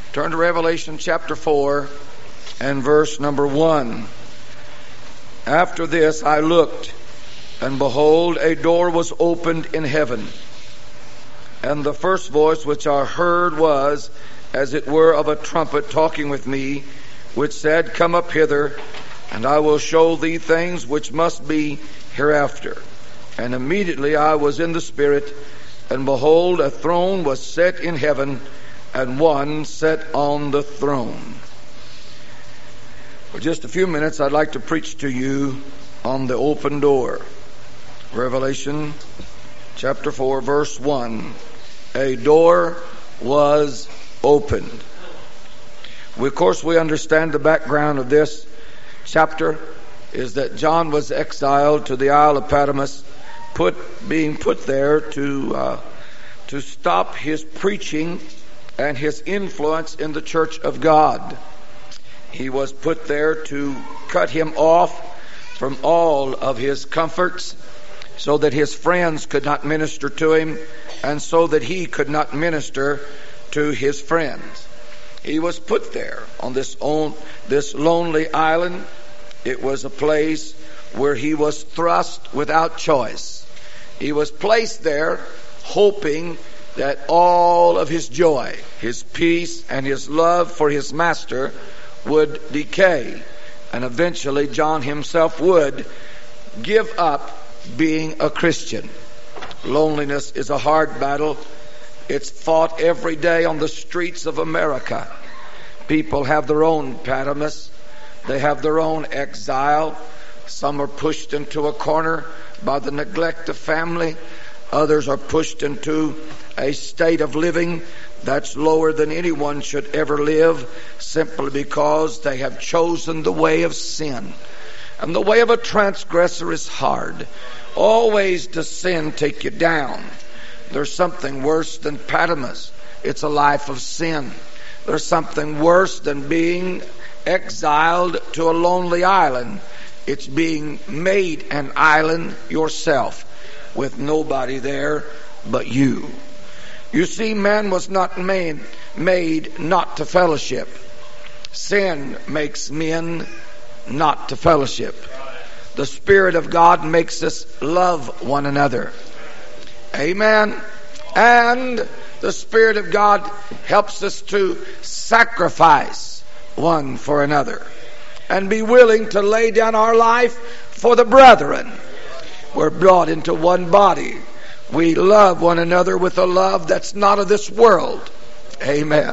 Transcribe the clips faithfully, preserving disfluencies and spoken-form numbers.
Turn to Revelation chapter four and verse number one. After this I looked, and behold, a door was opened in heaven. And the first voice which I heard was, as it were, of a trumpet talking with me, which said, Come up hither, and I will show thee things which must be hereafter. And immediately I was in the Spirit, and behold, a throne was set in heaven, and one sat on the throne. For just a few minutes, I'd like to preach to you on the open door. Revelation chapter four, verse one. A door was opened. We, of course, we understand the background of this chapter is that John was exiled to the Isle of Patmos, put being put there to uh, to stop his preaching and his influence in the church of God. He was put there to cut him off from all of his comforts so that his friends could not minister to him and so that he could not minister to his friends. He was put there on this own, this lonely island. It was a place where he was thrust without choice. He was placed there hoping that all of his joy, his peace, and his love for his master would decay. And eventually John himself would give up being a Christian. Loneliness is a hard battle. It's fought every day on the streets of America. People have their own Patmos. They have their own exile. Some are pushed into a corner by the neglect of family. Others are pushed into a state of living that's lower than anyone should ever live, simply because they have chosen the way of sin. And the way of a transgressor is hard. Always does sin take you down. There's something worse than Patmos. It's a life of sin. There's something worse than being exiled to a lonely island. It's being made an island yourself with nobody there but you. You see, man was not made, made not to fellowship. Sin makes men not to fellowship. The Spirit of God makes us love one another. Amen. And the Spirit of God helps us to sacrifice one for another and be willing to lay down our life for the brethren. We're brought into one body. We love one another with a love that's not of this world. Amen.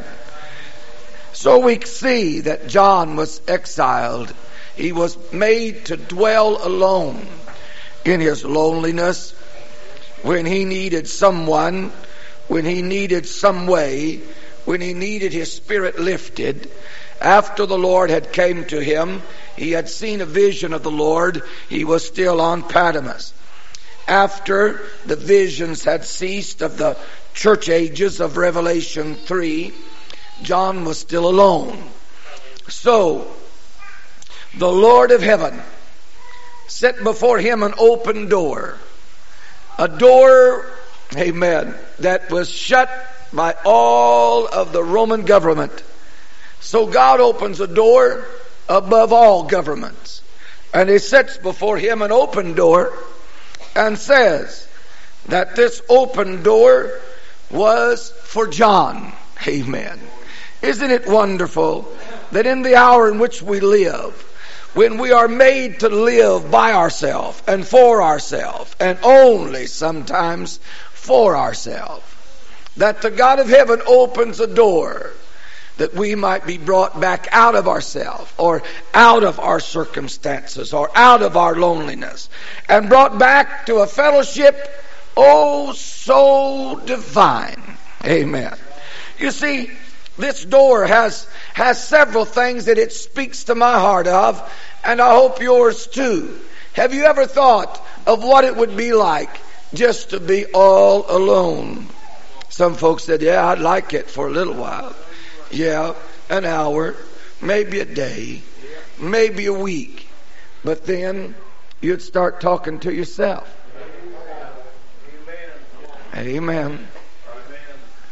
So we see that John was exiled. He was made to dwell alone in his loneliness. When he needed someone, when he needed some way, when he needed his spirit lifted, after the Lord had came to him, he had seen a vision of the Lord, he was still on Patmos. After the visions had ceased of the church ages of Revelation three, John was still alone. So, the Lord of heaven set before him an open door. A door, amen, that was shut by all of the Roman government. So God opens a door above all governments. And he sets before him an open door and says that this open door was for John. Amen. Isn't it wonderful that in the hour in which we live, when we are made to live by ourselves and for ourselves, and only sometimes for ourselves, that the God of heaven opens a door that we might be brought back out of ourselves or out of our circumstances or out of our loneliness and brought back to a fellowship, oh, so divine. Amen. You see, this door has has several things that it speaks to my heart of, and I hope yours too. Have you ever thought of what it would be like just to be all alone? Some folks said, yeah, I'd like it for a little while. Yeah, an hour, maybe a day, maybe a week. But then you'd start talking to yourself. Amen.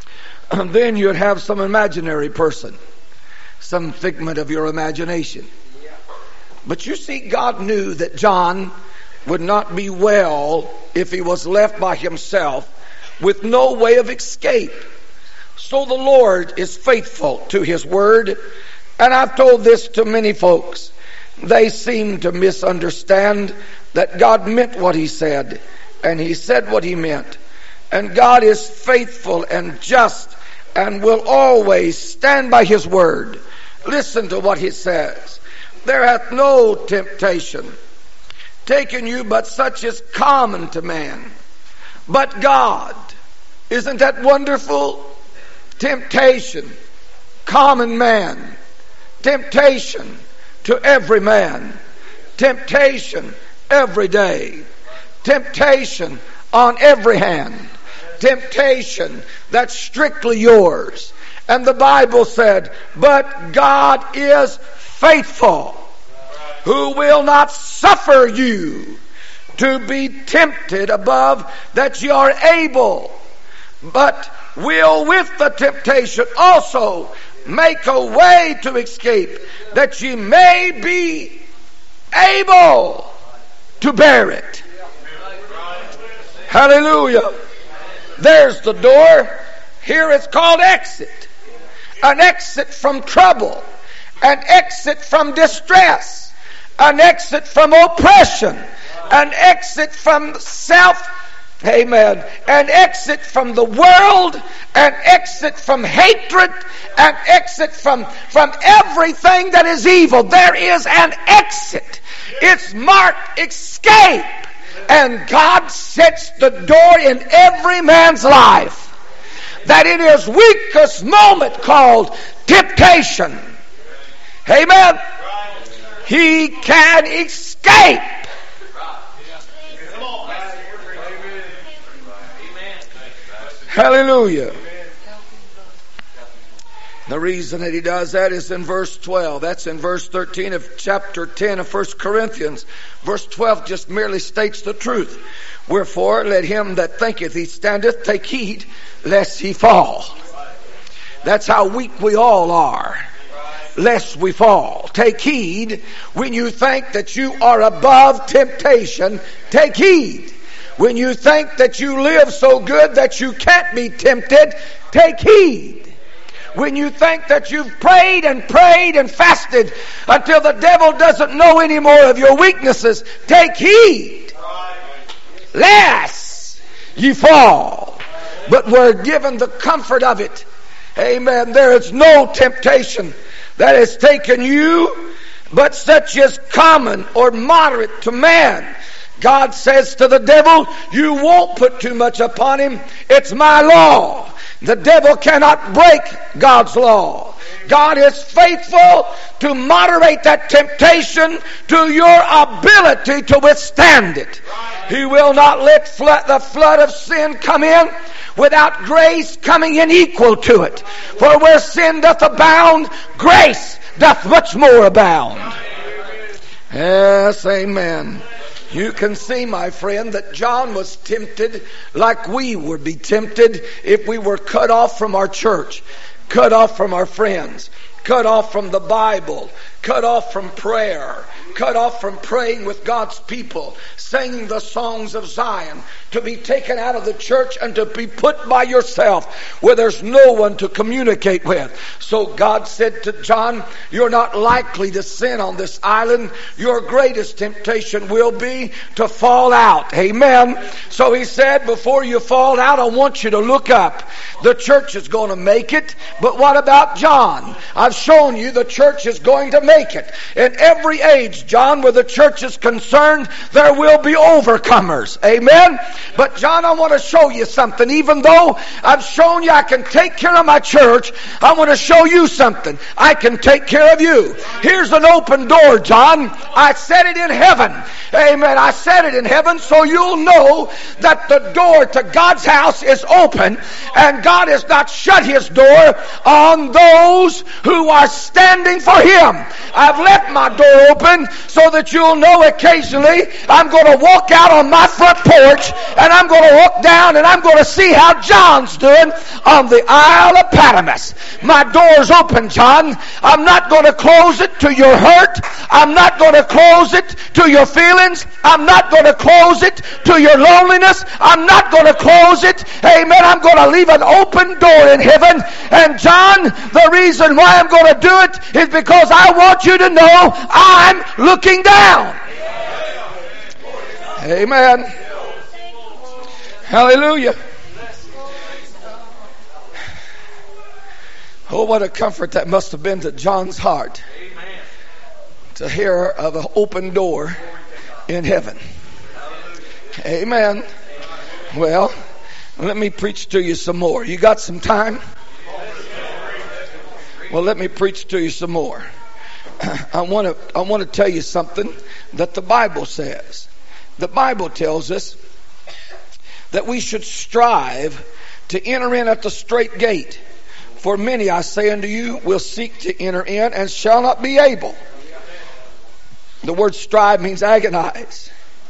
then you'd have some imaginary person, some figment of your imagination. But you see, God knew that John would not be well if he was left by himself with no way of escape. So the Lord is faithful to his word. And I've told this to many folks. They seem to misunderstand that God meant what he said, and he said what he meant. And God is faithful and just and will always stand by his word. Listen to what he says. There hath no temptation taken you but such as common to man. But God, isn't that wonderful? Temptation, common man. Temptation to every man. Temptation every day. Temptation on every hand. Temptation that's strictly yours. And the Bible said, but God is faithful, who will not suffer you to be tempted above that ye are able, but will with the temptation also make a way to escape, that ye may be able to bear it. Hallelujah. There's the door. Here it's called exit. An exit from trouble. An exit from distress. An exit from oppression. An exit from self. Amen. An exit from the world. An exit from hatred. An exit from, from everything that is evil. There is an exit. It's marked escape. And God sets the door in every man's life that in his weakest moment called temptation, amen, he can escape. Hallelujah. The reason that he does that is in verse twelve. That's in verse thirteen of chapter ten of First Corinthians. Verse twelve just merely states the truth. Wherefore, let him that thinketh he standeth take heed lest he fall. That's how weak we all are. Lest we fall. Take heed. When you think that you are above temptation, take heed. When you think that you live so good that you can't be tempted, take heed. When you think that you've prayed and prayed and fasted until the devil doesn't know any more of your weaknesses, take heed lest ye fall. But we're given the comfort of it. Amen. There is no temptation that has taken you, but such as common or moderate to man. God says to the devil, you won't put too much upon him. It's my law. The devil cannot break God's law. God is faithful to moderate that temptation to your ability to withstand it. He will not let flood, the flood of sin come in without grace coming in equal to it. For where sin doth abound, grace doth much more abound. Yes, amen. You can see, my friend, that John was tempted like we would be tempted if we were cut off from our church, cut off from our friends, cut off from the Bible, cut off from prayer, cut off from praying with God's people, singing the songs of Zion, to be taken out of the church and to be put by yourself where there's no one to communicate with. So God said to John, you're not likely to sin on this island. Your greatest temptation will be to fall out. Amen. So he said, before you fall out, I want you to look up. The church is going to make it, but what about John? I've shown you the church is going to make it. In every age, John, where the church is concerned, there will be overcomers. Amen. But John, I want to show you something. Even though I've shown you I can take care of my church, I want to show you something. I can take care of you. Here's an open door, John. I set it in heaven. Amen. I set it in heaven so you'll know that the door to God's house is open, and God has not shut his door on those who who are standing for Him. I've left my door open so that you'll know occasionally I'm going to walk out on my front porch and I'm going to walk down and I'm going to see how John's doing on the Isle of Patmos. My door's open, John. I'm not going to close it to your hurt. I'm not going to close it to your feelings. I'm not going to close it to your loneliness. I'm not going to close it. Amen. I'm going to leave an open door in heaven. And John, the reason why I'm going to do it is because I want you to know I'm looking down. Amen. Hallelujah. Oh, what a comfort that must have been to John's heart to hear of an open door in heaven. Amen. Well, let me preach to you some more. You got some time? Well, let me preach to you some more. I want to I want to tell you something that the Bible says. The Bible tells us that we should strive to enter in at the strait gate. For many, I say unto you, will seek to enter in and shall not be able. The word strive means agonize.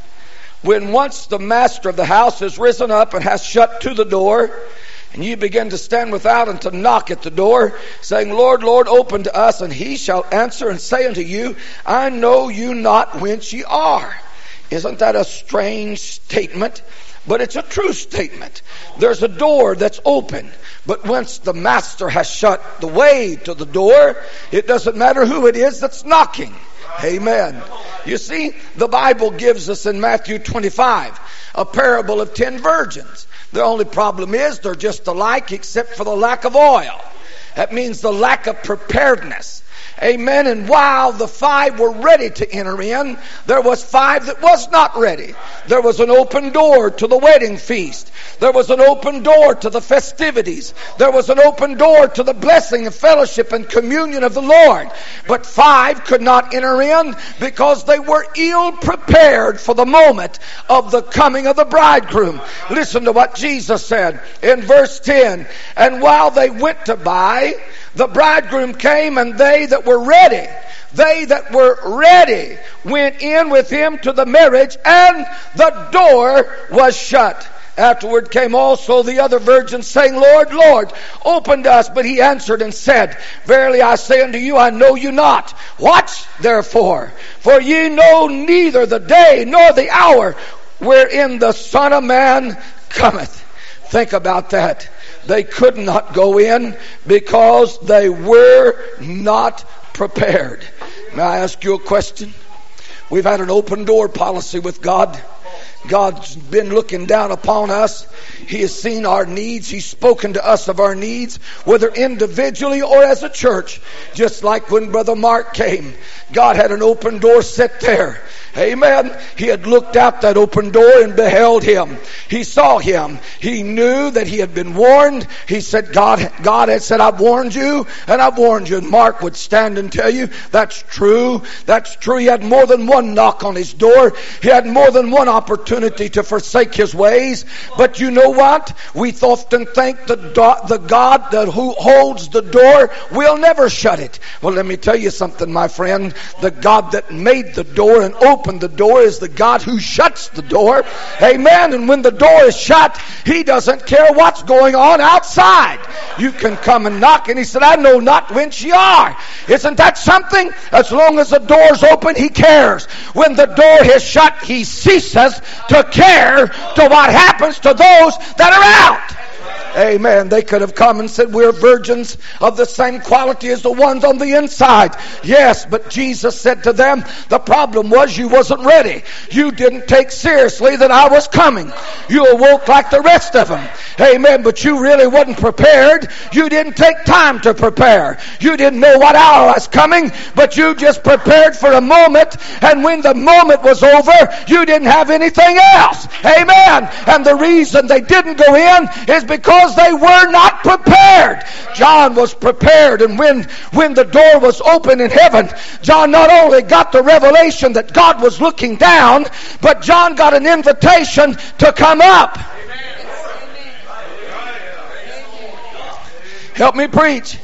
When once the master of the house has risen up and has shut to the door, and you begin to stand without and to knock at the door, saying, Lord, Lord, open to us, and he shall answer and say unto you, I know you not whence ye are. Isn't that a strange statement? But it's a true statement. There's a door that's open, but once the master has shut the way to the door, it doesn't matter who it is that's knocking. Amen. You see, the Bible gives us in Matthew twenty-five a parable of ten virgins. The only problem is they're just alike except for the lack of oil. That means the lack of preparedness. Amen. And while the five were ready to enter in, there was five that was not ready. There was an open door to the wedding feast. There was an open door to the festivities. There was an open door to the blessing and fellowship and communion of the Lord. But five could not enter in because they were ill prepared for the moment of the coming of the bridegroom. Listen to what Jesus said in verse ten. And while they went to buy, the bridegroom came, and they that were ready, they that were ready went in with him to the marriage, and the door was shut. Afterward came also the other virgins, saying, Lord, Lord, open to us. But he answered and said, Verily I say unto you, I know you not. Watch therefore, for ye know neither the day nor the hour wherein the Son of Man cometh. Think about that. They could not go in because they were not prepared. May I ask you a question? We've had an open door policy with God. God's been looking down upon us. He has seen our needs. He's spoken to us of our needs, whether individually or as a church. Just like when Brother Mark came, God had an open door set there. Amen. He had looked out that open door and beheld him. He saw him. He knew that he had been warned. He said, God, God had said, I've warned you, and I've warned you. And Mark would stand and tell you, that's true. That's true. He had more than one knock on his door. He had more than one opportunity to forsake his ways. But you know what? We often think the, do- the God that who holds the door will never shut it. Well, let me tell you something, my friend. The God that made the door and opened the door is the God who shuts the door. Amen. And when the door is shut, he doesn't care what's going on outside. You can come and knock, and he said, I know not whence ye are. Isn't that something? As long as the door's open, he cares. When the door is shut, he ceases to care to what happens to those that are out. Amen. They could have come and said, we're virgins of the same quality as the ones on the inside. Yes, but Jesus said to them, the problem was you wasn't ready. You didn't take seriously that I was coming. You awoke like the rest of them. Amen. But you really wasn't prepared. You didn't take time to prepare. You didn't know what hour I was coming, but you just prepared for a moment. And when the moment was over, you didn't have anything else. Amen. And the reason they didn't go in is because they were not prepared. John was prepared, and when, when the door was open in heaven, John not only got the revelation that God was looking down, but John got an invitation to come up. Help me preach.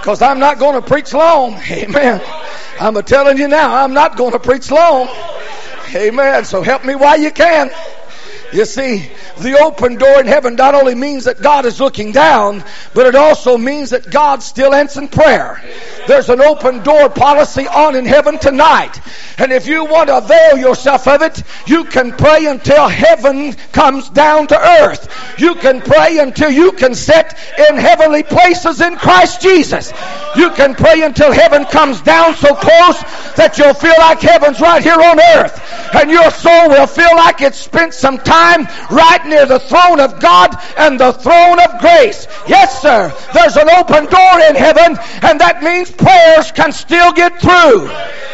Because I'm not going to preach long. Amen. I'm telling you now, I'm not going to preach long. Amen. So help me while you can. You see, the open door in heaven not only means that God is looking down, but it also means that God's still answering prayer. There's an open door policy on in heaven tonight. And if you want to avail yourself of it, you can pray until heaven comes down to earth. You can pray until you can sit in heavenly places in Christ Jesus. You can pray until heaven comes down so close that you'll feel like heaven's right here on earth. And your soul will feel like it's spent some time right near the throne of God and the throne of grace. Yes, sir. There's an open door in heaven, and that means prayers can still get through.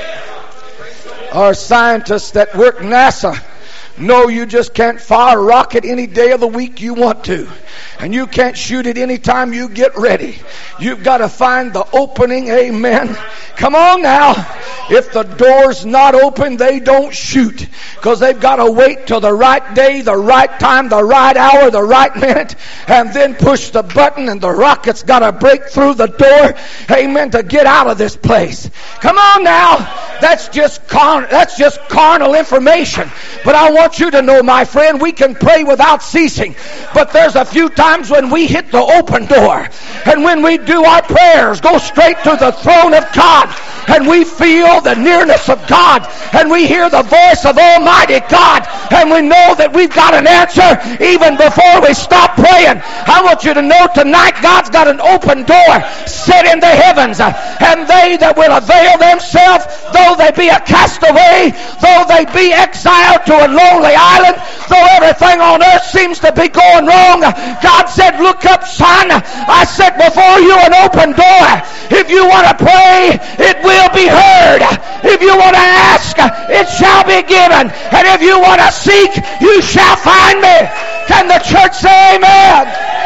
Our scientists that work NASA know you just can't fire a rocket any day of the week you want to. And you can't shoot it any time you get ready. You've got to find the opening. Amen. Come on now. If the door's not open, they don't shoot. Because they've got to wait till the right day, the right time, the right hour, the right minute, and then push the button, and the rocket's got to break through the door. Amen. To get out of this place. Come on now. That's just carnal, that's just carnal information. But I want you to know, my friend, we can pray without ceasing. But there's a few times when we hit the open door, and when we do our prayers go straight to the throne of God, and we feel the nearness of God, and we hear the voice of Almighty God, and we know that we've got an answer even before we stop praying. I want you to know tonight God's got an open door set in the heavens, and they that will avail themselves, though they be a castaway, though they be exiled to a lonely island, though everything on earth seems to be going wrong, God said, look up, son. I set before you an open door. If you want to pray, it will be heard. If you want to ask, it shall be given. And if you want to seek, you shall find me. Can the church say amen?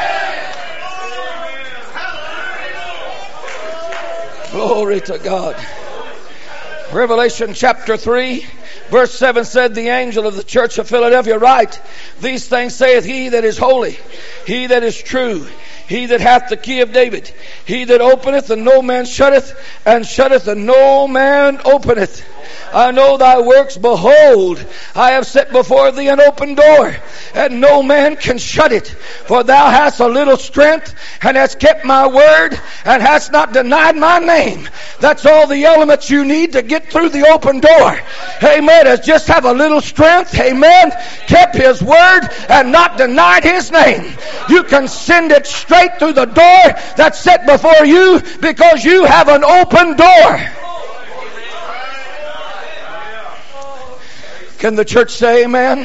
Glory to God. Revelation chapter three, verse seven said, the angel of the church of Philadelphia write, these things saith he that is holy, he that is true, he that hath the key of David, he that openeth and no man shutteth, and shutteth and no man openeth. I know thy works. Behold, I have set before thee an open door, and no man can shut it. For thou hast a little strength, and hast kept my word, and hast not denied my name. That's all the elements you need to get through the open door. Amen. Is just have a little strength. Amen. Kept his word and not denied his name. You can send it straight through the door that's set before you because you have an open door. Can the church say amen?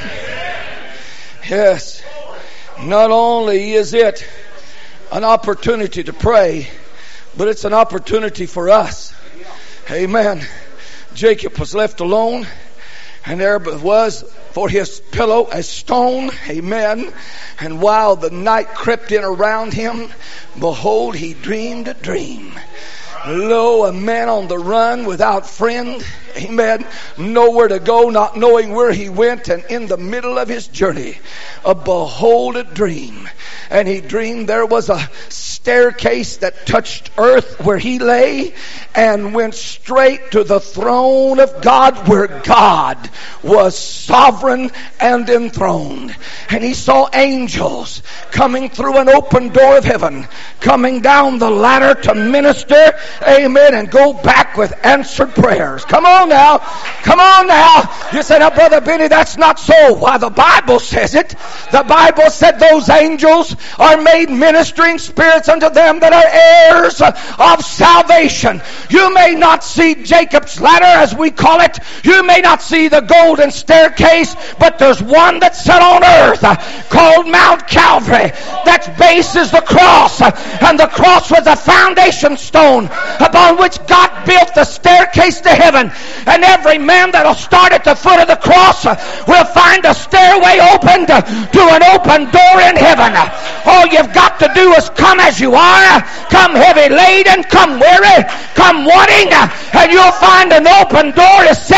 Yes. Not only is it an opportunity to pray, but it's an opportunity for us. Amen. Jacob was left alone, and there was for his pillow a stone. Amen. And while the night crept in around him, behold, he dreamed a dream. Lo, a man on the run without friend. Amen. Nowhere to go, not knowing where he went, and in the middle of his journey, a behold a dream. And he dreamed there was a staircase that touched earth where he lay and went straight to the throne of God where God was sovereign and enthroned. And he saw angels coming through an open door of heaven, coming down the ladder to minister, amen, and go back with answered prayers. Come on now. Come on now. You say, now, Brother Benny, that's not so. Why, the Bible says it. The Bible said those angels are made ministering spirits unto them that are heirs of salvation. You may not see Jacob's ladder, as we call it. You may not see the golden staircase, but there's one that's set on earth called Mount Calvary. That's base is the cross, and the cross was a foundation stone upon which God built the staircase to heaven. And every man that'll start at the foot of the cross will find a stairway opened to an open door in heaven. All you've got to do is come as you are, come heavy laden, come weary, come wanting, and you'll find an open door is set,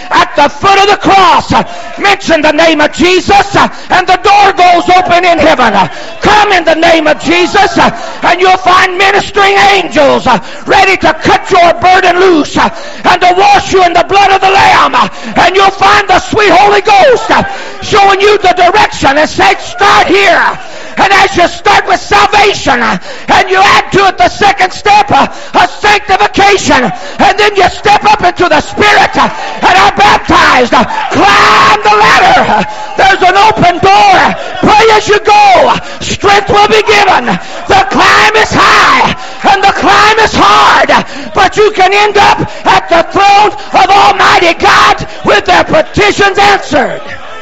at the foot of the cross. Mention the name of Jesus and the door goes open in heaven. Come in the name of Jesus and you'll find ministering angels ready to cut your burden loose and to wash you in the blood of the Lamb. And you'll find the sweet Holy Ghost showing you the direction and say, start here. And as you start with salvation and you add to it the second step of sanctification, and then you step up into the Spirit and are baptized, climb the ladder. There's an open door. Pray as you go. Strength will be given. The climb is high and the climb is hard, but you can end up at the throne of Almighty God with their petitions answered.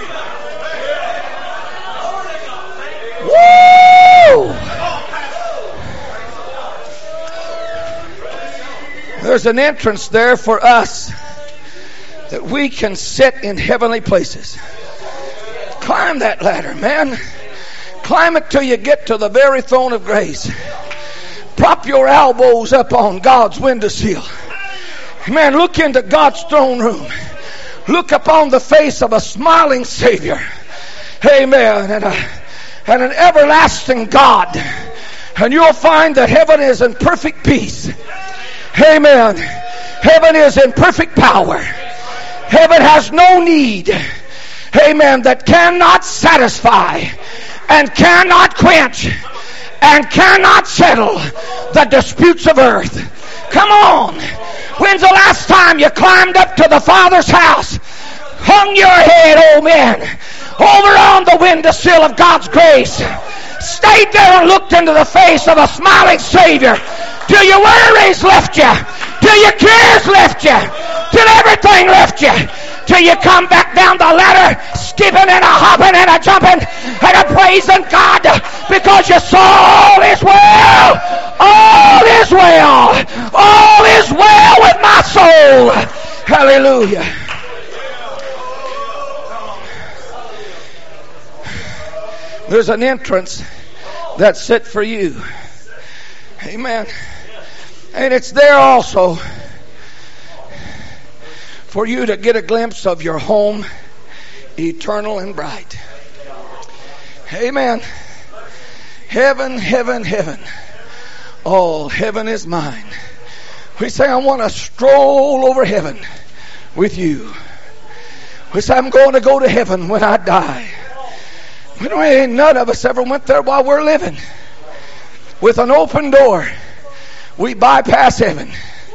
Woo! There's an entrance there for us that we can sit in heavenly places. Climb that ladder, man. Climb it till you get to the very throne of grace. Prop your elbows up on God's windowsill. Man, look into God's throne room. Look upon the face of a smiling Savior. Amen. And, a, and an everlasting God. And you'll find that heaven is in perfect peace. Amen. Heaven is in perfect power. Heaven has no need. Amen. That cannot satisfy and cannot quench and cannot settle the disputes of earth. Come on. When's the last time you climbed up to the Father's house, hung your head, old man, over on the windowsill of God's grace, stayed there and looked into the face of a smiling Savior till your worries left you, till your cares left you, till everything left you, till you come back down the ladder, skipping and a hopping and a jumping and a praising God because your soul is well. All is well. All is well with my soul. Hallelujah. There's an entrance that's set for you. Amen. And it's there also for you to get a glimpse of your home, eternal and bright. Amen. Heaven, heaven, heaven. All heaven is mine. We say, I want to stroll over heaven with you. We say, I'm going to go to heaven when I die. But we ain't none of us ever went there while we're living. With an open door, we bypass heaven.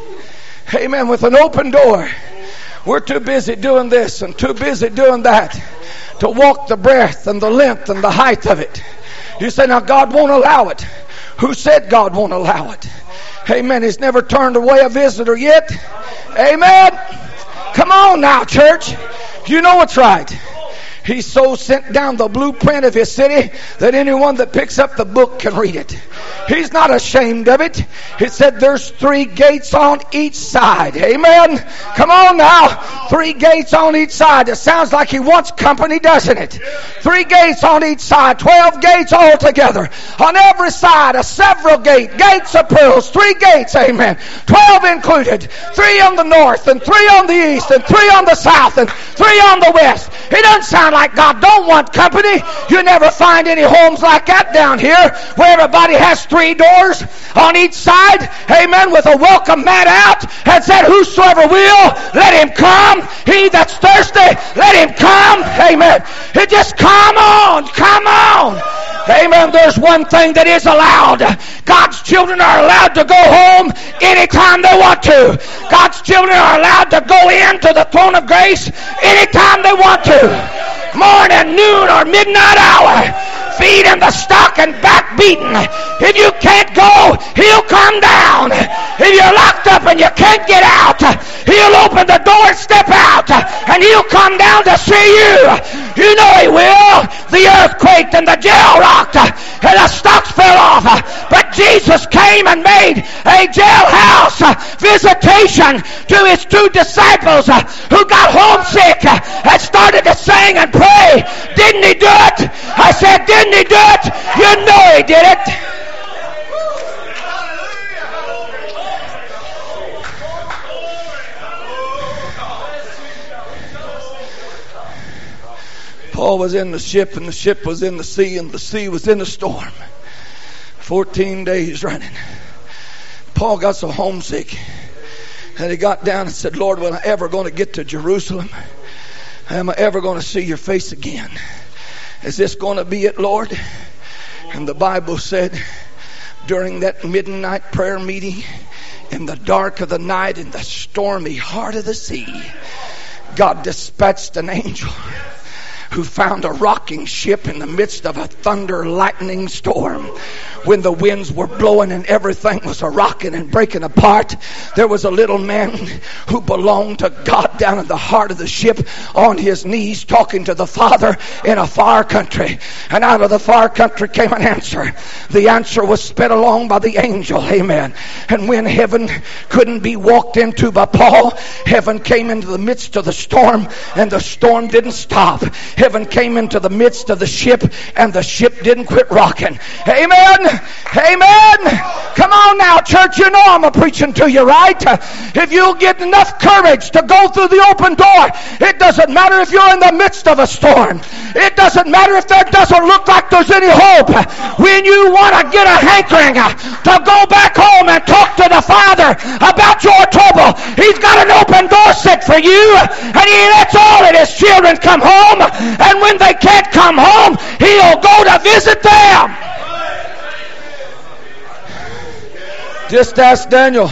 Amen. With an open door, we're too busy doing this and too busy doing that to walk the breadth and the length and the height of it. You say, now God won't allow it. Who said God won't allow it? Amen. He's never turned away a visitor yet. Amen. Come on now, church. You know it's right. He so sent down the blueprint of his city that anyone that picks up the book can read it. He's not ashamed of it. He said there's three gates on each side. Amen. Come on now. Three gates on each side. It sounds like he wants company, doesn't it? Three gates on each side. Twelve gates all together. On every side, a several gate. Gates of pearls. Three gates. Amen. Twelve included. Three on the north and three on the east and three on the south and three on the west. It doesn't sound like God don't want company. You never find any homes like that down here where everybody has three doors on each side. Amen. With a welcome mat out and said, whosoever will, let him come. He that's thirsty, let him come. Amen. It just come on. Come on. Amen. There's one thing that is allowed. God's children are allowed to go home anytime they want to. God's children are allowed to go into the throne of grace anytime they want to. Morning, noon, or midnight hour. Feet in the stock and back beaten. If you can't go, he'll come down. If you're locked up and you can't get out, he'll open the door and step out. And he'll come down to see you. You know he will. The earth quaked and the jail rocked and the stocks fell off. But Jesus came and made a jailhouse visitation to his two disciples who got homesick and started to sing and pray. Didn't he do it? I said, didn't he do it? You know he did it. Paul was in the ship, and the ship was in the sea, and the sea was in a storm. Fourteen days running. Paul got so homesick that he got down and said, Lord, when am I ever going to get to Jerusalem? Am I ever going to see your face again? Is this going to be it, Lord? And the Bible said, during that midnight prayer meeting, in the dark of the night, in the stormy heart of the sea, God dispatched an angel who found a rocking ship in the midst of a thunder lightning storm. When the winds were blowing and everything was a rocking and breaking apart, there was a little man who belonged to God down in the heart of the ship, on his knees talking to the Father in a far country. And out of the far country came an answer. The answer was sped along by the angel. Amen. And when heaven couldn't be walked into by Paul, heaven came into the midst of the storm, and the storm didn't stop. Heaven came into the midst of the ship, and the ship didn't quit rocking. Amen. Amen. Come on now, church. You know I'm a preaching to you, right? If you'll get enough courage to go through the open door, it doesn't matter if you're in the midst of a storm. It doesn't matter if there doesn't look like there's any hope. When you want to get a hankering to go back home and talk to the Father about your trouble, He's got an open door set for you, and He lets all of His children come home. And when they can't come home, He'll go to visit them. Just ask Daniel.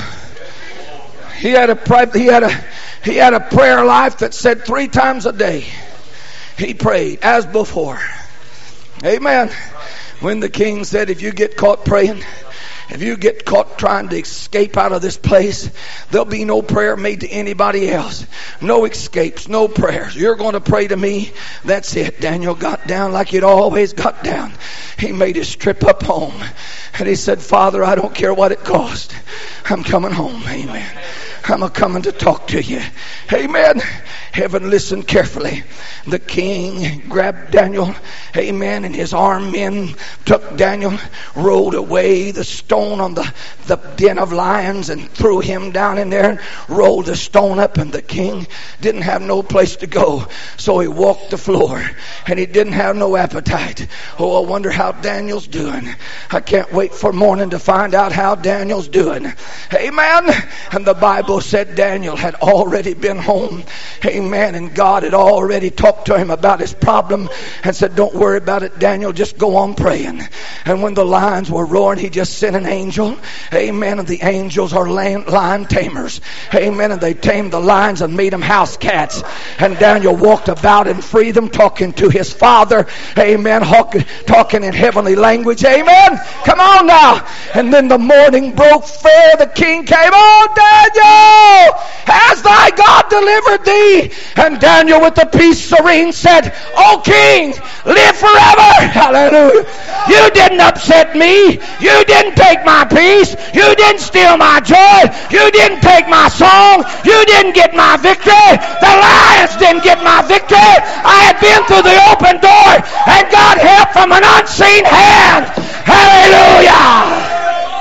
He had a he had a he had a prayer life that said three times a day he prayed as before. Amen. When the king said, if you get caught praying, if you get caught trying to escape out of this place, there'll be no prayer made to anybody else. No escapes, no prayers. You're going to pray to me. That's it. Daniel got down like he'd always got down. He made his trip up home. And he said, Father, I don't care what it cost. I'm coming home. Amen. I'm a coming to talk to you. Amen. Heaven listened carefully. The king grabbed Daniel, amen, and his armed men took Daniel, rolled away the stone on the, the den of lions, and threw him down in there and rolled the stone up. And the king didn't have no place to go, so he walked the floor, and he didn't have no appetite. Oh, I wonder how Daniel's doing. I can't wait for morning to find out how Daniel's doing. Amen. And the Bible said Daniel had already been home. Amen. And God had already talked to him about his problem and said, don't worry about it, Daniel, just go on praying. And when the lions were roaring, he just sent an angel. Amen. And the angels are lion tamers. Amen. And they tamed the lions and made them house cats. And Daniel walked about in freedom, talking to his Father. Amen. Talking in heavenly language. Amen. Come on now. And then the morning broke fair. The king came. Oh, Daniel, has thy God delivered thee? And Daniel, with the peace serene, said, O king, live forever. Hallelujah. You didn't upset me. You didn't take my peace. You didn't steal my joy. You didn't take my song. You didn't get my victory. The lions didn't get my victory. I had been through the open door and got help from an unseen hand. Hallelujah.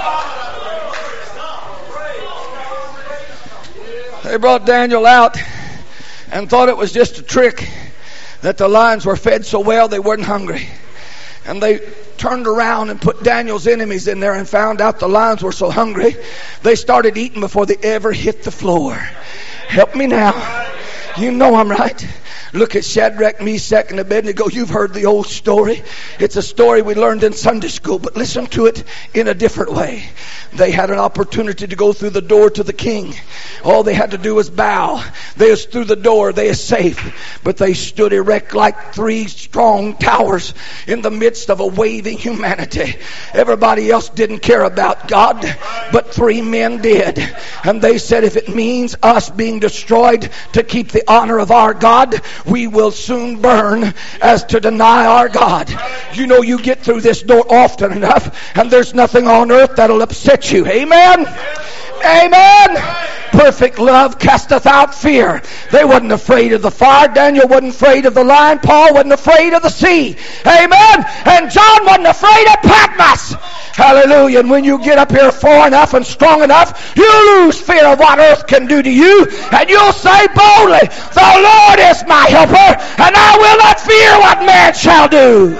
They brought Daniel out and thought it was just a trick, that the lions were fed so well they weren't hungry. And they turned around and put Daniel's enemies in there and found out the lions were so hungry they started eating before they ever hit the floor. Help me now. You know I'm right. Look at Shadrach, Meshach, and Abednego. You've heard the old story. It's a story we learned in Sunday school, but listen to it in a different way. They had an opportunity to go through the door to the king. All they had to do was bow. They was through the door. They is safe. But they stood erect like three strong towers in the midst of a waving humanity. Everybody else didn't care about God, but three men did. And they said, if it means us being destroyed to keep the honor of our God, we will soon burn as to deny our God. You know, you get through this door often enough, and there's nothing on earth that'll upset you. Amen? Amen? perfect love casteth out fear. They wasn't afraid of the fire. Daniel wasn't afraid of the lion. Paul wasn't afraid of the sea. Amen. And John wasn't afraid of Patmos. Hallelujah. And when you get up here far enough and strong enough, you lose fear of what earth can do to you, and you'll say boldly, the Lord is my helper, and I will not fear what man shall do.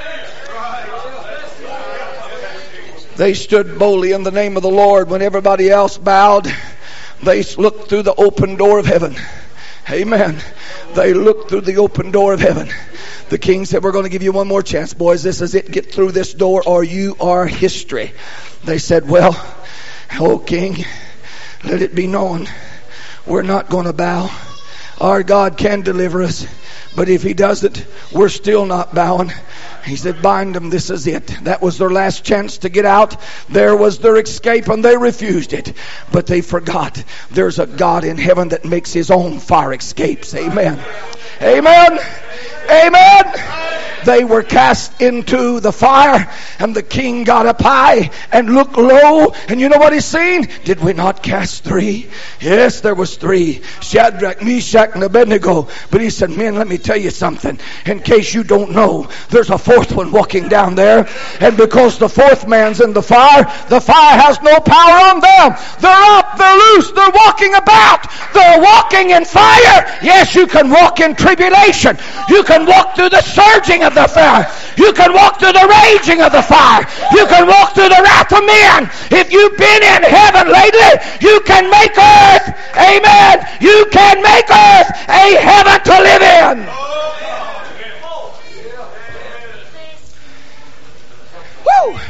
They stood boldly in the name of the Lord when everybody else bowed. They looked through the open door of heaven. Amen. They looked through the open door of heaven. The king said, we're going to give you one more chance, boys. This is it. Get through this door or you are history. They said, well, oh king, let it be known, we're not going to bow. Our God can deliver us, but if he doesn't, we're still not bowing. He said, bind them, this is it. That was their last chance to get out. There was their escape, and they refused it. But they forgot there's a God in heaven that makes his own fire escapes. Amen. Amen. Amen. They were cast into the fire, and the king got up high and looked low, and you know what he's seen? Did we not cast three? Yes, there was three. Shadrach, Meshach, and Abednego. But he said, men, let me tell you something. In case you don't know, there's a fourth one walking down there, and because the fourth man's in the fire, the fire has no power on them. They're up, they're loose, they're walking about, they're walking in fire. Yes, you can walk in tribulation. You can walk through the surging of the fire. You can walk through the raging of the fire. You can walk through the wrath of men. If you've been in heaven lately, you can make earth, amen, you can make earth a heaven to live in. Woo!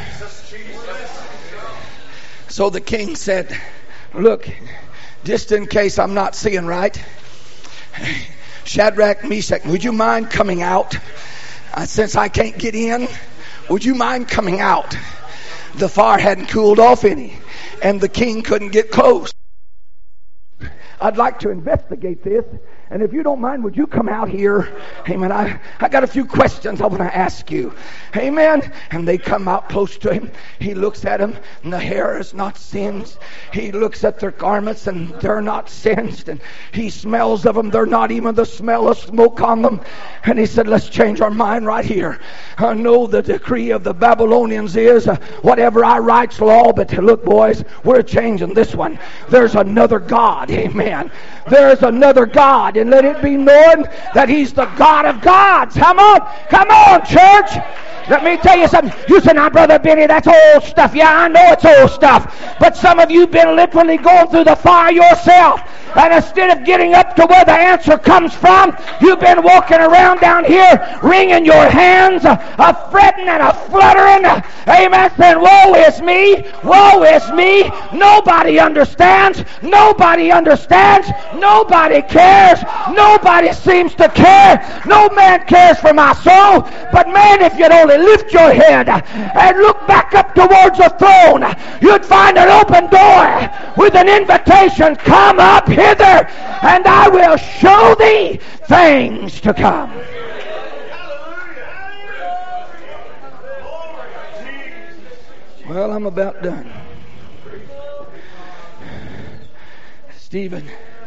So the king said, look, just in case I'm not seeing right, Shadrach, Meshach, would you mind coming out? Uh, since I can't get in, would you mind coming out? The fire hadn't cooled off any, and the king couldn't get close. I'd like to investigate this, and if you don't mind, would you come out here? Amen. I, I got a few questions I want to ask you. Amen. And they come out close to him. He looks at them, and the hair is not singed. He looks at their garments, and they're not singed. And he smells of them. They're not even the smell of smoke on them. And he said, let's change our mind right here. I know the decree of the Babylonians is uh, whatever I write's law, but look, boys, we're changing this one. There's another God. Amen. There's another God, and let it be known that he's the God of gods. Come on, come on, church. Let me tell you something. You say, now, Brother Benny, that's old stuff. Yeah, I know it's old stuff. But some of you have been literally going through the fire yourself. And instead of getting up to where the answer comes from, you've been walking around down here, wringing your hands, a, a fretting and a fluttering. Amen. Saying, woe is me. Woe is me. Nobody understands. Nobody understands. Nobody cares. Nobody seems to care. No man cares for my soul. But man, if you'd only lift your head and look back up towards the throne, you'd find an open door with an invitation. Come up hither, and I will show thee things to come. Well, I'm about done. Stephen,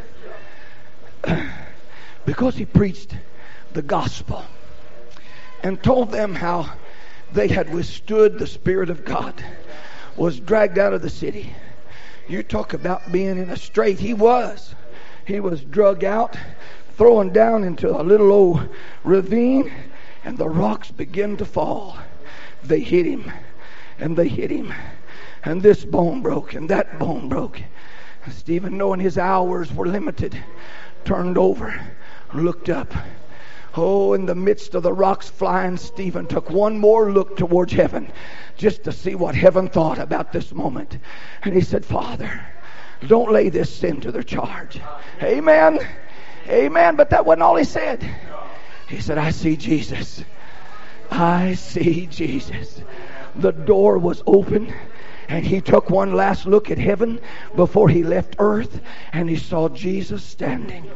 because he preached the gospel and told them how they had withstood the Spirit of God, was dragged out of the city. You talk about being in a strait. He was. He was drug out, thrown down into a little old ravine, and the rocks began to fall. They hit him, and they hit him, and this bone broke, and that bone broke. Stephen, knowing his hours were limited, turned over, looked up. Oh, in the midst of the rocks flying, Stephen took one more look towards heaven just to see what heaven thought about this moment. And he said, Father, don't lay this sin to their charge. Amen. Amen. But that wasn't all he said. He said, I see Jesus. I see Jesus. The door was open, and he took one last look at heaven before he left earth, and he saw Jesus standing.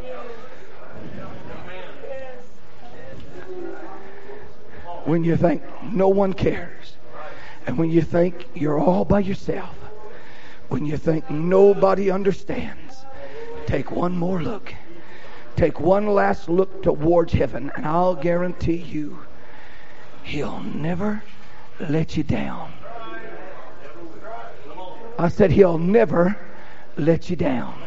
When you think no one cares, and when you think you're all by yourself, when you think nobody understands, Take one more look. Take one last look towards heaven, and I'll guarantee you, He'll never let you down. I said He'll never let you down.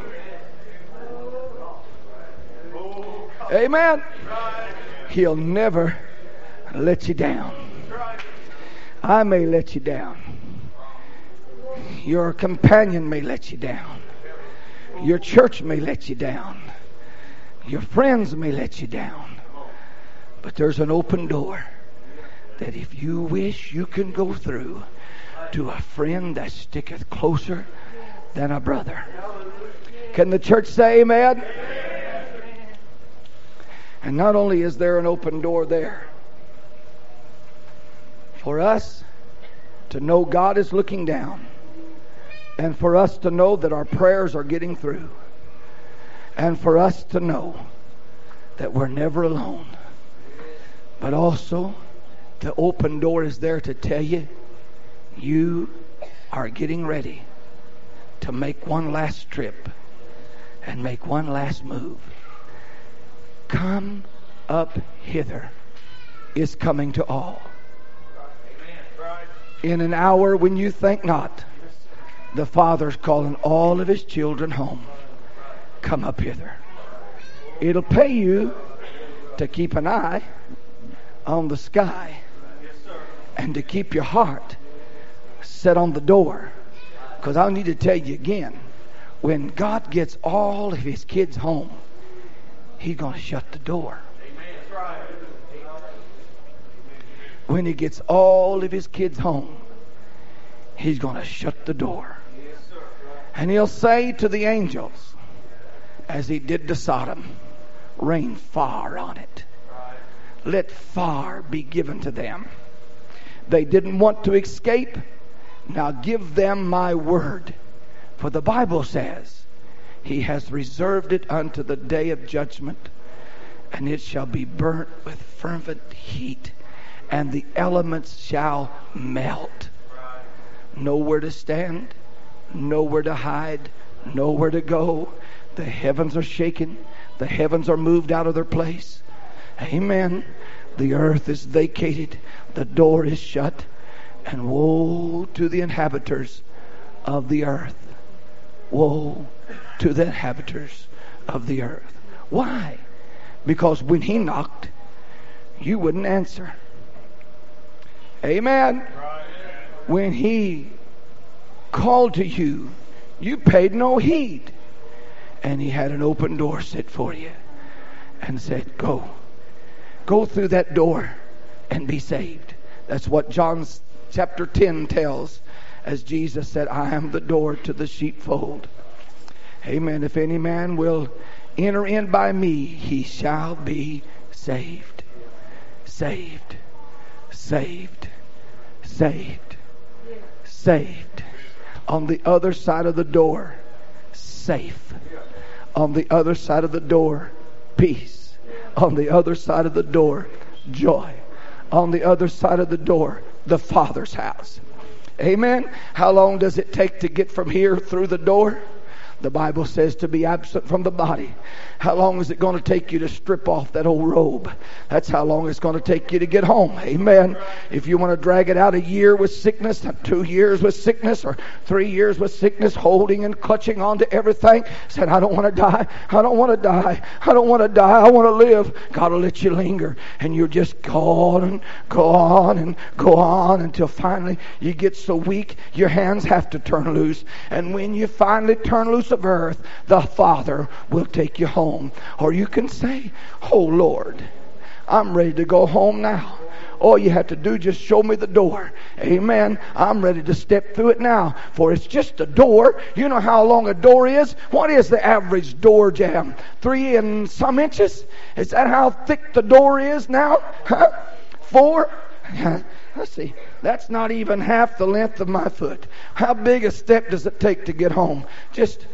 Amen. He'll never let you down. I may let you down. Your companion may let you down. Your church may let you down. Your friends may let you down. But there's an open door that if you wish, you can go through to a friend that sticketh closer than a brother. Can the church say amen? And not only is there an open door there, for us to know God is looking down, and for us to know that our prayers are getting through, and for us to know that we're never alone, but also the open door is there to tell you you are getting ready to make one last trip and make one last move. Come up hither is coming to all. In an hour when you think not, the Father's calling all of His children home. Come up hither. It'll pay you to keep an eye on the sky and to keep your heart set on the door. Because I need to tell you again, when God gets all of His kids home, He's going to shut the door. When He gets all of His kids home, He's going to shut the door. And He'll say to the angels, as He did to Sodom, rain fire on it. Let fire be given to them. They didn't want to escape. Now give them my word. For the Bible says, He has reserved it unto the day of judgment, and it shall be burnt with fervent heat, and the elements shall melt. Nowhere to stand, nowhere to hide, nowhere to go. The heavens are shaken. The heavens are moved out of their place. Amen. The earth is vacated. The door is shut. And woe to the inhabitants of the earth. Woe to the inhabitants of the earth. Why? Because when He knocked, you wouldn't answer. Amen. When He called to you, you paid no heed. And He had an open door set for you and said, go. Go through that door and be saved. That's what John chapter ten tells, as Jesus said, I am the door to the sheepfold. Amen. If any man will enter in by me, he shall be saved. Saved. Saved. Saved. Saved. On the other side of the door, safe. On the other side of the door, peace. On the other side of the door, joy. On the other side of the door, the Father's house. Amen. How long does it take to get from here through the door? The Bible says to be absent from the body. How long is it going to take you to strip off that old robe? That's how long it's going to take you to get home. Amen. If you want to drag it out a year with sickness, two years with sickness, or three years with sickness, holding and clutching on to everything, said, I don't want to die. I don't want to die. I don't want to die. I want to live. God will let you linger. And you'll just go on and go on and go on until finally you get so weak, your hands have to turn loose. And when you finally turn loose of earth, the Father will take you home. Or you can say, oh Lord, I'm ready to go home now. All you have to do, just show me the door. Amen. I'm ready to step through it now. For it's just a door. You know how long a door is? What is the average door jam? Three and some inches? Is that how thick the door is now? Huh? Four? Let's see. That's not even half the length of my foot. How big a step does it take to get home? Just...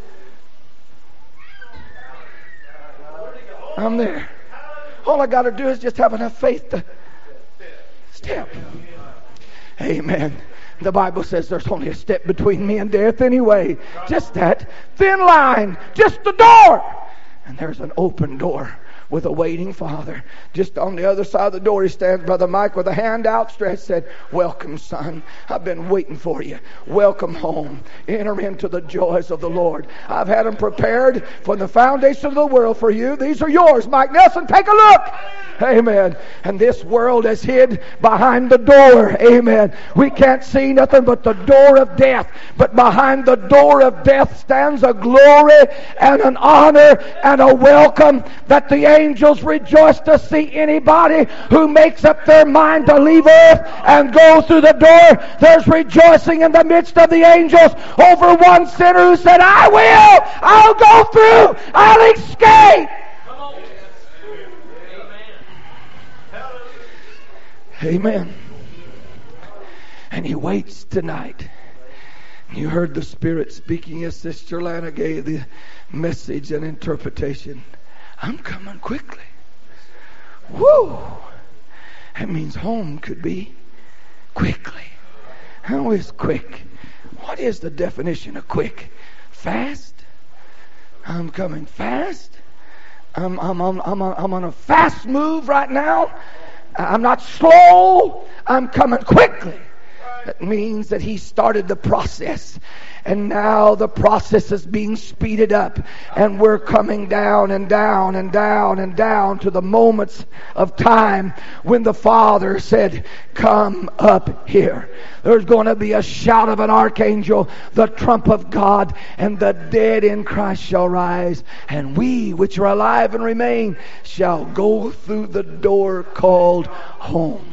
I'm there. All I got to do is just have enough faith to step. Amen. The Bible says there's only a step between me and death anyway. Just that thin line, just the door. And there's an open door with a waiting Father. Just on the other side of the door, he stands, Brother Mike, with a hand outstretched, said, welcome, son. I've been waiting for you. Welcome home. Enter into the joys of the Lord. I've had them prepared from the foundation of the world for you. These are yours, Mike Nelson. Take a look. Amen. And this world is hid behind the door. Amen. We can't see nothing but the door of death. But behind the door of death stands a glory and an honor and a welcome that the angels rejoice to see anybody who makes up their mind to leave earth and go through the door. There's rejoicing in the midst of the angels over one sinner who said, I will. I'll go through. I'll escape. Amen. And he waits tonight. You heard the Spirit speaking as Sister Lana gave the message and interpretation. I'm coming quickly. Woo! That means home could be quickly. How is quick? What is the definition of quick? Fast? I'm coming fast. I'm, I'm, I'm, I'm, I'm on a fast move right now. I'm not slow. I'm coming quickly. That means that he started the process. And now the process is being speeded up. And we're coming down and down and down and down to the moments of time when the Father said, come up here. There's going to be a shout of an archangel, the trump of God, and the dead in Christ shall rise. And we which are alive and remain shall go through the door called home.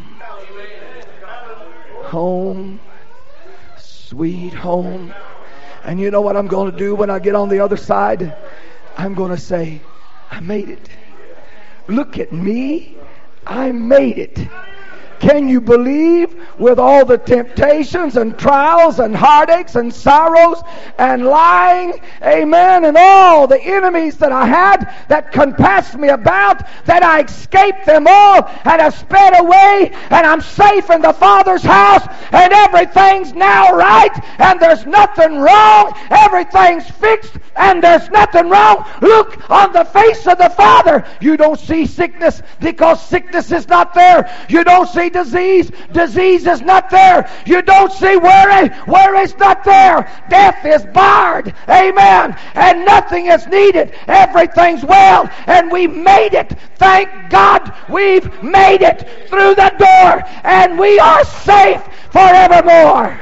Home, sweet home. And you know what I'm going to do when I get on the other side? I'm going to say, I made it. Look at me. I made it. Can you believe with all the temptations and trials and heartaches and sorrows and lying, amen, and all the enemies that I had that compassed me about, that I escaped them all and have sped away and I'm safe in the Father's house and everything's now right and there's nothing wrong. Everything's fixed and there's nothing wrong. Look on the face of the Father. You don't see sickness because sickness is not there. You don't see disease. Disease is not there. You don't see worry. Worry's not there. Death is barred. Amen. And nothing is needed. Everything's well. And we made it. Thank God we've made it through the door. And we are safe forevermore.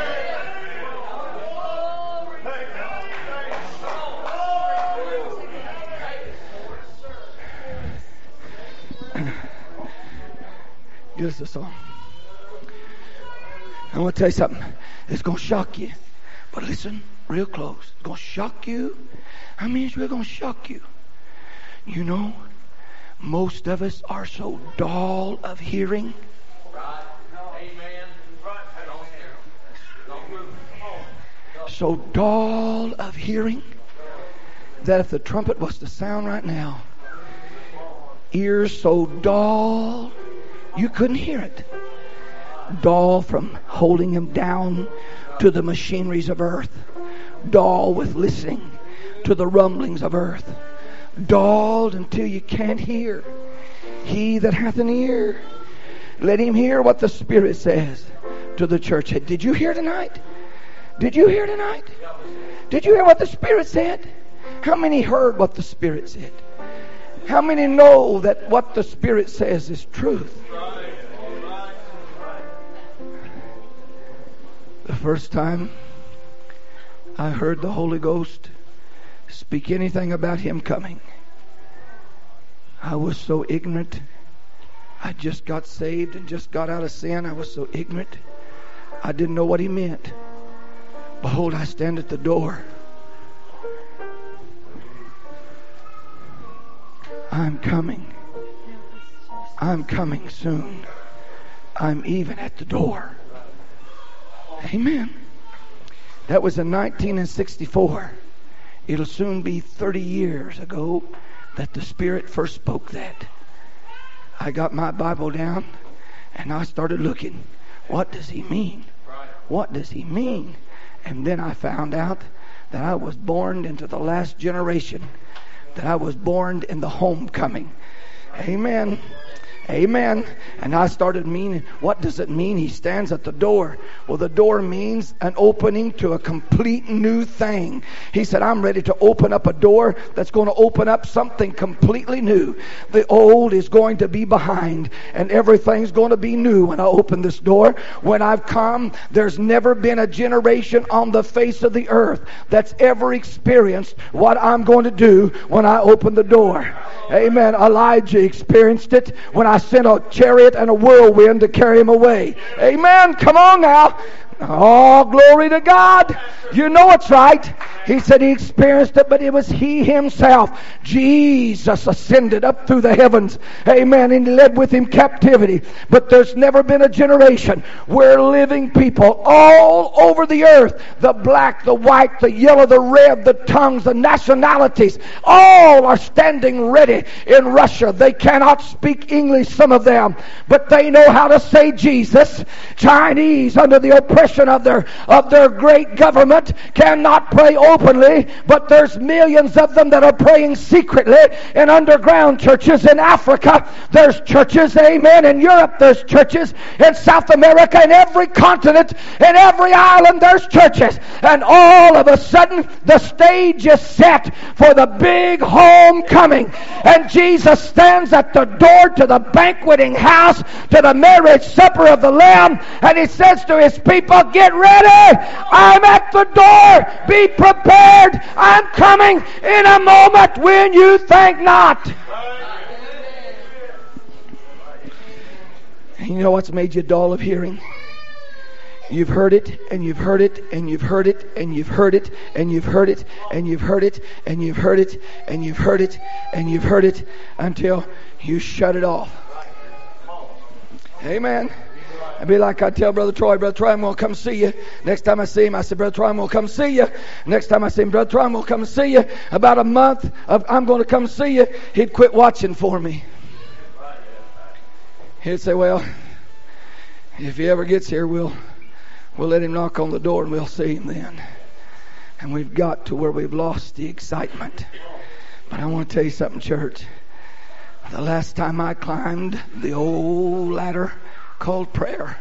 Give us a song. I want to tell you something. It's going to shock you. But listen real close. It's going to shock you. I mean, it's really going to shock you. You know, most of us are so dull of hearing. So dull of hearing that if the trumpet was to sound right now, ears so dull you couldn't hear it. Dull from holding him down to the machineries of earth. Dull with listening to the rumblings of earth. Dulled until you can't hear. He that hath an ear, let him hear what the Spirit says to the church. Did you hear tonight? Did you hear tonight? Did you hear what the Spirit said? How many heard what the Spirit said? How many know that what the Spirit says is truth? The first time I heard the Holy Ghost speak anything about Him coming, I was so ignorant. I just got saved and just got out of sin. I was so ignorant. I didn't know what He meant. Behold, I stand at the door. I'm coming. I'm coming soon. I'm even at the door. Amen. That was in nineteen sixty-four. It'll soon be thirty years ago that the Spirit first spoke that. I got my Bible down and I started looking. What does He mean? what does he mean? And then I found out that I was born into the last generation, that I was born in the homecoming. Amen. Amen. And I started meaning, what does it mean he stands at the door? Well, the door means an opening to a complete new thing. He said, I'm ready to open up a door that's going to open up something completely new. The old is going to be behind, and everything's going to be new when I open this door. When I've come, there's never been a generation on the face of the earth that's ever experienced what I'm going to do when I open the door. Amen. Elijah experienced it when I sent a chariot and a whirlwind to carry him away. Amen. Come on now. Oh, glory to God. You know it's right. He said he experienced it, but it was he himself. Jesus ascended up through the heavens. Amen. And he led with him captivity. But there's never been a generation where living people all over the earth, the black, the white, the yellow, the red, the tongues, the nationalities, all are standing ready in Russia. They cannot speak English, some of them, but they know how to say Jesus. Chinese, under the oppression of their of their great government, cannot pray openly, but there's millions of them that are praying secretly in underground churches. In Africa there's churches, amen. In Europe there's churches. In South America, in every continent, in every island there's churches. And all of a sudden the stage is set for the big homecoming, and Jesus stands at the door to the banqueting house, to the marriage supper of the Lamb, and he says to his people, get ready. I'm at the door. Be prepared. I'm coming in a moment when you think not. And you know what's made you dull of hearing? You've heard it, and you've heard it, and you've heard it, and you've heard it, and you've heard it, and you've heard it, and you've heard it, and you've heard it, and you've heard it, until you shut it off. Amen. I'd be like I tell Brother Troy, Brother Troy, I'm going to come see you. Next time I see him, I said, Brother Troy, I'm going to come see you. Next time I see him, Brother Troy, I'm going to come see you. About a month of I'm going to come see you, he'd quit watching for me. He'd say, well, if he ever gets here, we'll we'll let him knock on the door and we'll see him then. And we've got to where we've lost the excitement. But I want to tell you something, church. The last time I climbed the old ladder called prayer,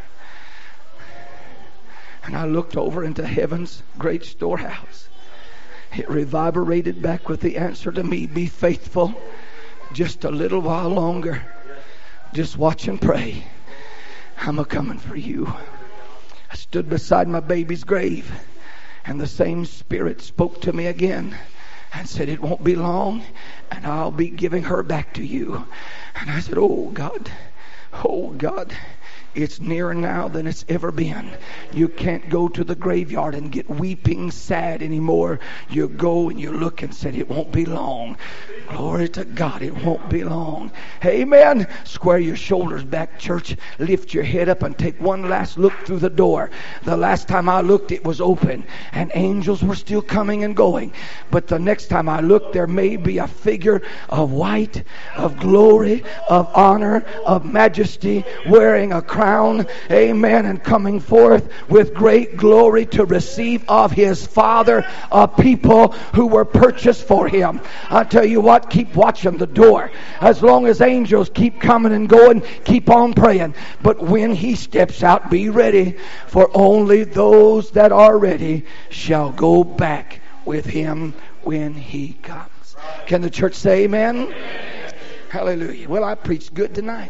and I looked over into heaven's great storehouse, it reverberated back with the answer to me, be faithful just a little while longer. Just watch and pray. I'm a-coming for you. I stood beside my baby's grave, and the same Spirit spoke to me again and said, it won't be long, and I'll be giving her back to you. And I said, oh God, oh God, it's nearer now than it's ever been. You can't go to the graveyard and get weeping sad anymore. You go and you look and said, it won't be long. Glory to God, it won't be long. Amen. Square your shoulders back, church. Lift your head up and take one last look through the door. The last time I looked, it was open, and angels were still coming and going. But the next time I looked, there may be a figure of white, of glory, of honor, of majesty, wearing a crown, amen, and coming forth with great glory to receive of his Father a people who were purchased for him. I tell you what, keep watching the door. As long as angels keep coming and going, keep on praying. But when he steps out, be ready, for only those that are ready shall go back with him when he comes. Can the church say amen? Amen. Hallelujah. Well, I preached good tonight.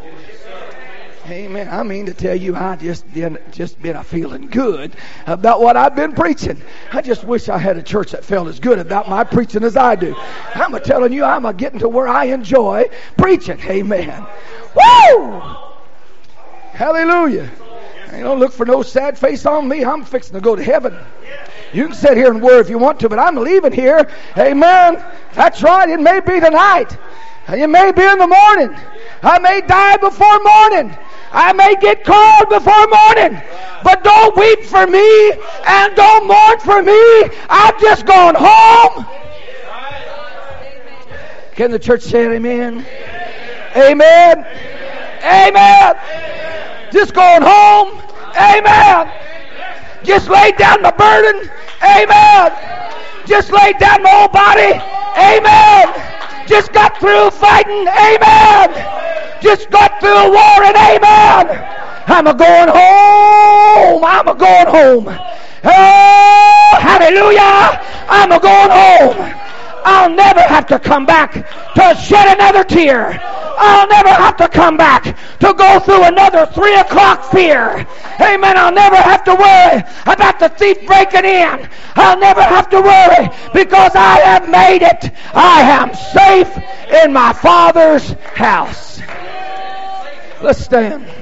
Amen. I mean to tell you, I just been, just been a feeling good about what I've been preaching. I just wish I had a church that felt as good about my preaching as I do. I'm a telling you, I'm a getting to where I enjoy preaching. Amen. Woo! Hallelujah. You don't look for no sad face on me. I'm fixing to go to heaven. You can sit here and worry if you want to, but I'm leaving here. Amen. That's right. It may be tonight. It may be in the morning. I may die before morning. I may get called before morning. But don't weep for me and don't mourn for me. I'm just going home. Can the church say amen? Amen. Amen. Amen. Just going home. Amen. Just laid down my burden. Amen. Just laid down my old body. Amen. Just got through fighting. Amen. Just got through a war, and amen. I'm a going home. I'm a going home. Oh, hallelujah. I'm a going home. I'll never have to come back to shed another tear. I'll never have to come back to go through another three o'clock fear. Amen. I'll never have to worry about the thief breaking in. I'll never have to worry because I have made it. I am safe in my Father's house. Let's stand.